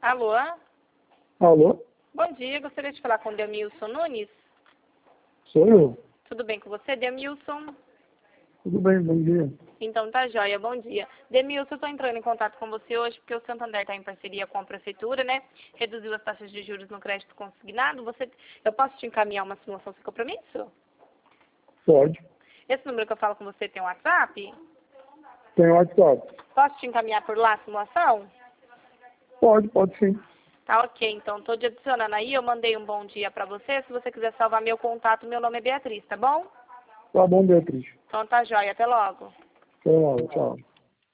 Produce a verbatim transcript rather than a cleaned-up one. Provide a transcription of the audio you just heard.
Alô? Alô? Bom dia, gostaria de falar com o Demilson Nunes. Sou eu. Tudo bem com você, Demilson? Tudo bem, bom dia. Então tá jóia, bom dia. Demilson, eu estou entrando em contato com você hoje porque o Santander está em parceria com a Prefeitura, né? Reduziu as taxas de juros no crédito consignado. Você, eu posso te encaminhar uma simulação sem compromisso? Pode. Esse número que eu falo com você tem um WhatsApp? Tem WhatsApp? Posso te encaminhar por lá a simulação? Pode, pode sim. Tá ok, então tô te adicionando aí, eu mandei um bom dia pra você. Se você quiser salvar meu contato, meu nome é Beatriz, tá bom? Tá bom, Beatriz. Então tá jóia, até logo. Até logo, tchau.